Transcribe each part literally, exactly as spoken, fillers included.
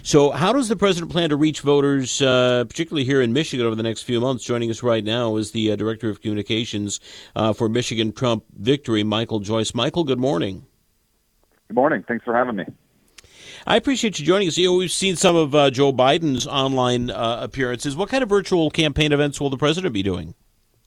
So how does the president plan to reach voters, uh, particularly here in Michigan, over the next few months? Joining us right now is the uh, Director of Communications uh, for Michigan Trump Victory, Michael Joyce. Michael, good morning. Good morning. Thanks for having me. I appreciate you joining us. You know, we've seen some of uh, Joe Biden's online uh, appearances. What kind of virtual campaign events will the president be doing?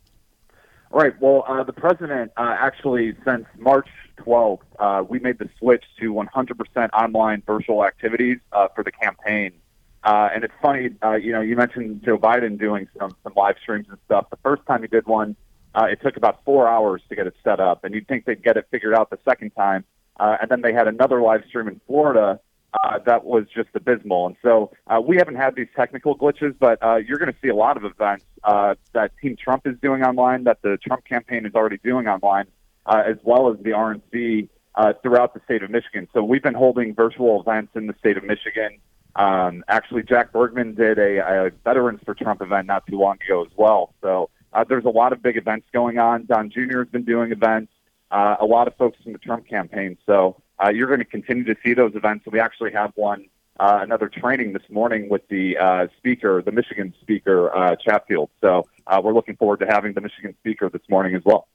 All right. Well, uh, the president uh, actually, since March twelfth, uh, we made the switch to one hundred percent online virtual activities uh, for the campaign. Uh, and it's funny, uh, you know, you mentioned Joe Biden doing some, some live streams and stuff. The first time he did one, uh, it took about four hours to get it set up. And you'd think they'd get it figured out the second time. Uh, and then they had another live stream in Florida uh, that was just abysmal. And so uh, we haven't had these technical glitches, but uh, you're going to see a lot of events uh, that Team Trump is doing online, that the Trump campaign is already doing online, uh, as well as the R N C uh, throughout the state of Michigan. So we've been holding virtual events in the state of Michigan. Um, actually, Jack Bergman did a, a Veterans for Trump event not too long ago as well. So uh, there's a lot of big events going on. Don Junior has been doing events. Uh, a lot of folks from the Trump campaign. So uh, you're going to continue to see those events. We actually have one, uh, another training this morning with the uh, speaker, the Michigan speaker, uh, Chatfield. So uh, we're looking forward to having the Michigan speaker this morning as well.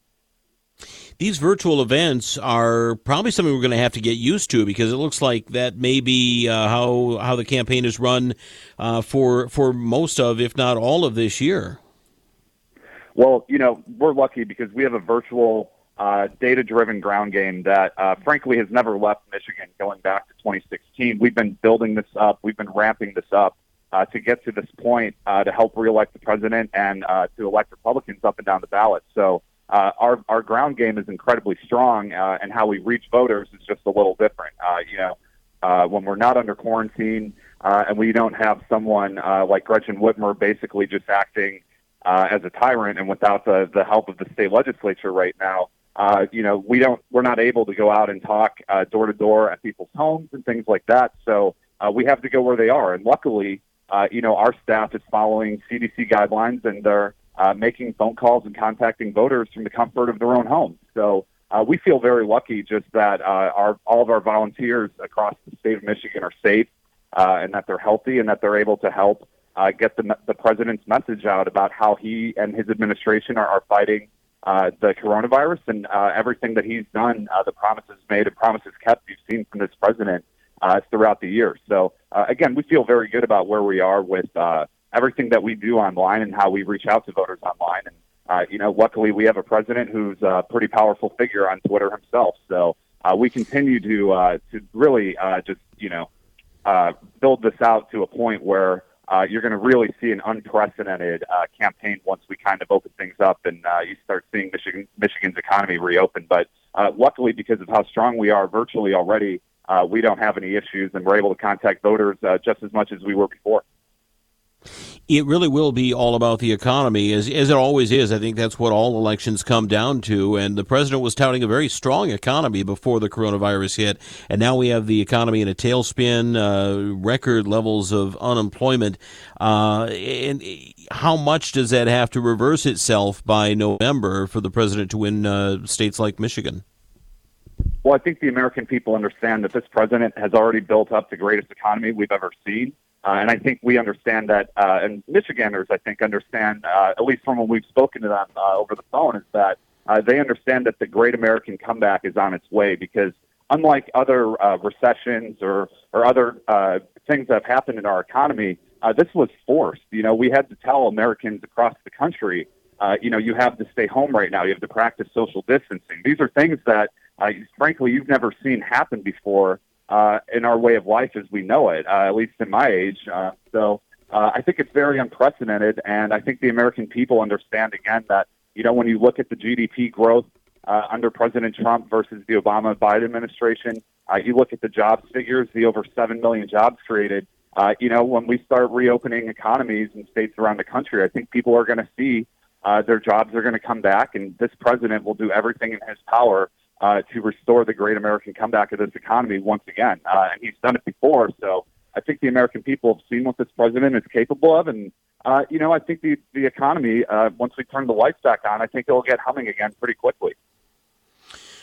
These virtual events are probably something we're going to have to get used to, because it looks like that may be uh, how how the campaign is run uh, for for most of, if not all of this year. Well, you know, we're lucky because we have a virtual Uh, data-driven ground game that, uh, frankly, has never left Michigan going back to twenty sixteen. We've been building this up. We've been ramping this up uh, to get to this point uh, to help reelect the president and uh, to elect Republicans up and down the ballot. So uh, our our ground game is incredibly strong, uh, and how we reach voters is just a little different. Uh, you know, uh, when we're not under quarantine uh, and we don't have someone uh, like Gretchen Whitmer basically just acting uh, as a tyrant and without the, the help of the state legislature right now, Uh, you know, we don't, we're not able to go out and talk uh, door to door at people's homes and things like that. So uh, we have to go where they are. And luckily, uh, you know, our staff is following C D C guidelines, and they're uh, making phone calls and contacting voters from the comfort of their own homes. So uh, we feel very lucky just that uh, our all of our volunteers across the state of Michigan are safe, uh, and that they're healthy, and that they're able to help uh, get the, the president's message out about how he and his administration are, are fighting Uh, the coronavirus, and uh, everything that he's done, uh, the promises made and promises kept you've seen from this president uh, throughout the year. So, uh, again, we feel very good about where we are with uh, everything that we do online and how we reach out to voters online. And, uh, you know, luckily we have a president who's a pretty powerful figure on Twitter himself. So uh, we continue to, uh, to really uh, just, you know, uh, build this out to a point where Uh, you're going to really see an unprecedented uh, campaign once we kind of open things up and uh, you start seeing Michigan, Michigan's economy reopen. But uh, luckily, because of how strong we are virtually already, uh, we don't have any issues, and we're able to contact voters uh, just as much as we were before. It really will be all about the economy, as as it always is. I think that's what all elections come down to. And the president was touting a very strong economy before the coronavirus hit, and now we have the economy in a tailspin, uh, record levels of unemployment. Uh, and how much does that have to reverse itself by November for the president to win uh, states like Michigan? Well, I think the American people understand that this president has already built up the greatest economy we've ever seen. Uh, and I think we understand that, uh, and Michiganders, I think, understand, uh, at least from when we've spoken to them uh, over the phone, is that uh, they understand that the great American comeback is on its way, because unlike other uh, recessions or, or other uh, things that have happened in our economy, uh, this was forced. You know, we had to tell Americans across the country, uh, you know, you have to stay home right now. You have to practice social distancing. These are things that, uh, frankly, you've never seen happen before Uh, in our way of life as we know it, uh, at least in my age. Uh, so uh, I think it's very unprecedented, and I think the American people understand, again, that, you know, when you look at the G D P growth uh, under President Trump versus the Obama-Biden administration, uh, you look at the jobs figures, the over seven million jobs created, uh, you know, when we start reopening economies in states around the country, I think people are going to see uh, their jobs are going to come back, and this president will do everything in his power Uh, to restore the great American comeback of this economy once again. Uh, and he's done it before. So I think the American people have seen what this president is capable of. And, uh, you know, I think the, the economy, uh, once we turn the lights back on, I think it'll get humming again pretty quickly.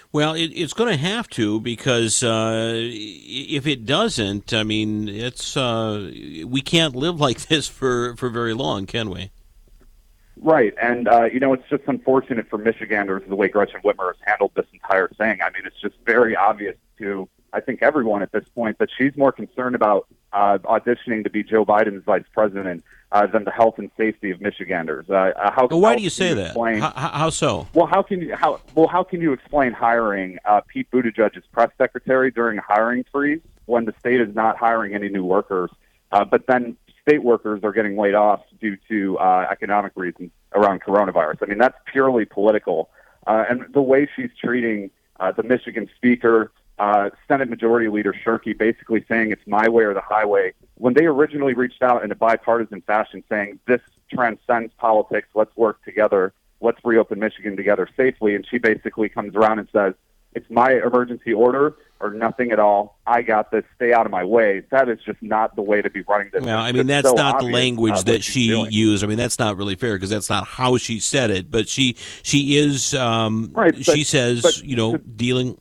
Well, it, it's going to have to because uh, if it doesn't, I mean, it's uh, we can't live like this for, for very long, can we? Right, and uh, you know, it's just unfortunate for Michiganders the way Gretchen Whitmer has handled this entire thing. I mean, it's just very obvious to, I think, everyone at this point that she's more concerned about uh, auditioning to be Joe Biden's vice president uh, than the health and safety of Michiganders. Uh, how, well, why how do you say you that? Explain, how, how so? Well, how can you how well how can you explain hiring uh, Pete Buttigieg as press secretary during a hiring freeze when the state is not hiring any new workers, uh, but then state workers are getting laid off due to uh, economic reasons around coronavirus? I mean, that's purely political. Uh, and the way she's treating uh, the Michigan speaker, uh, Senate Majority Leader Shirkey, basically saying it's my way or the highway, when they originally reached out in a bipartisan fashion saying this transcends politics, let's work together, let's reopen Michigan together safely. And she basically comes around and says, it's my emergency order or nothing at all. I got this. Stay out of my way. That is just not the way to be running this. Well, I mean, that's so not obvious, the language uh, that she doing. used. I mean, that's not really fair because that's not how she said it. But she she is, um, right, but, she says, but, you know, but, dealing.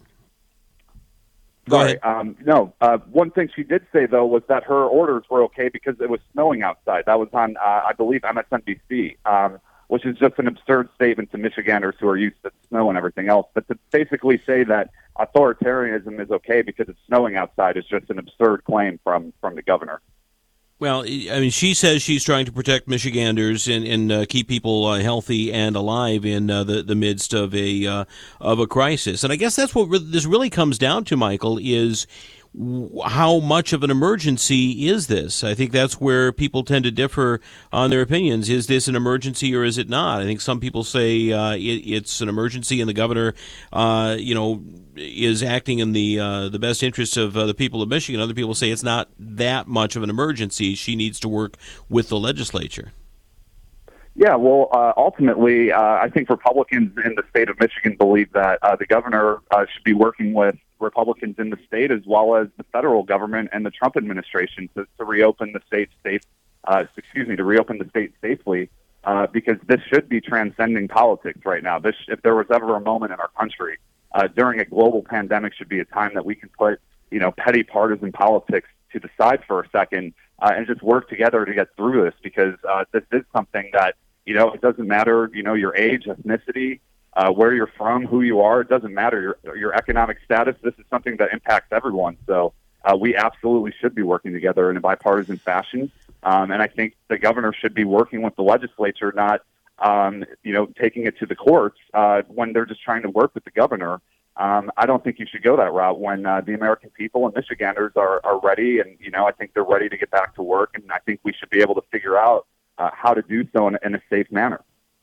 Go Sorry, ahead. um, no. Uh, one thing she did say, though, was that her orders were okay because it was snowing outside. That was on, uh, I believe, M S N B C, um, which is just an absurd statement to Michiganders who are used to snow and everything else. But to basically say that authoritarianism is okay because it's snowing outside is just an absurd claim from, from the governor. Well, I mean, she says she's trying to protect Michiganders and, and uh, keep people uh, healthy and alive in uh, the the midst of a uh, of a crisis. And I guess that's what re- this really comes down to, Michael, is w- how much of an emergency is this? I think that's where people tend to differ on their opinions. Is this an emergency or is it not? I think some people say uh, it, it's an emergency, and the governor, uh, you know, is acting in the uh, the best interests of uh, the people of Michigan. Other people say it's not that much of an emergency. She needs to work with the legislature. Yeah, well, uh, ultimately, uh, I think Republicans in the state of Michigan believe that uh, the governor uh, should be working with Republicans in the state as well as the federal government and the Trump administration to, to reopen the state safe. Uh, excuse me, to reopen the state safely, uh, because this should be transcending politics right now. This, if there was ever a moment in our country uh, during a global pandemic, should be a time that we can put, you know, petty partisan politics to the side for a second uh, and just work together to get through this. Because uh, this is something that, you know, it doesn't matter, you know, your age, ethnicity, uh, where you're from, who you are. It doesn't matter your your economic status. This is something that impacts everyone. So uh, we absolutely should be working together in a bipartisan fashion. Um, and I think the governor should be working with the legislature, not, um, you know, taking it to the courts uh, when they're just trying to work with the governor. Um, I don't think you should go that route when uh, the American people and Michiganders are, are ready. And, you know, I think they're ready to get back to work. And I think we should be able to figure out uh, how to do so in, in a safe manner.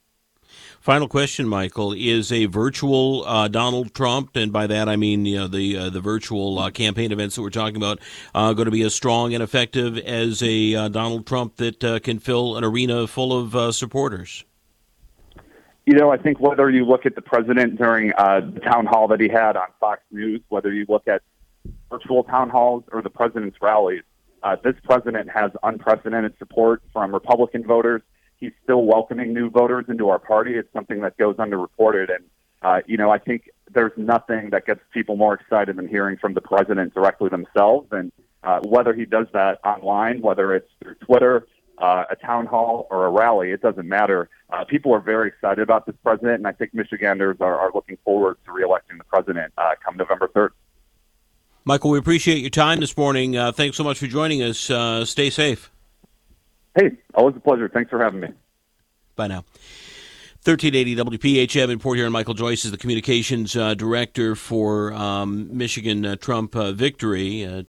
Final question, Michael, is a virtual uh, Donald Trump, and by that I mean you know, the uh, the virtual uh, campaign events that we're talking about, uh, going to be as strong and effective as a uh, Donald Trump that uh, can fill an arena full of uh, supporters? You know, I think whether you look at the president during uh, the town hall that he had on Fox News, whether you look at virtual town halls or the president's rallies, uh, this president has unprecedented support from Republican voters. He's still welcoming new voters into our party. It's something that goes underreported. And, uh, you know, I think there's nothing that gets people more excited than hearing from the president directly themselves. And uh, whether he does that online, whether it's through Twitter, uh, a town hall, or a rally, it doesn't matter. Uh, people are very excited about this president, and I think Michiganders are, are looking forward to reelecting the president uh, come November third. Michael, we appreciate your time this morning. Uh, thanks so much for joining us. Uh, stay safe. Hey, always a pleasure. Thanks for having me. Bye now. thirteen eighty W P H M in Port Huron. Michael Joyce is the communications uh, director for um, Michigan uh, Trump uh, victory. Uh,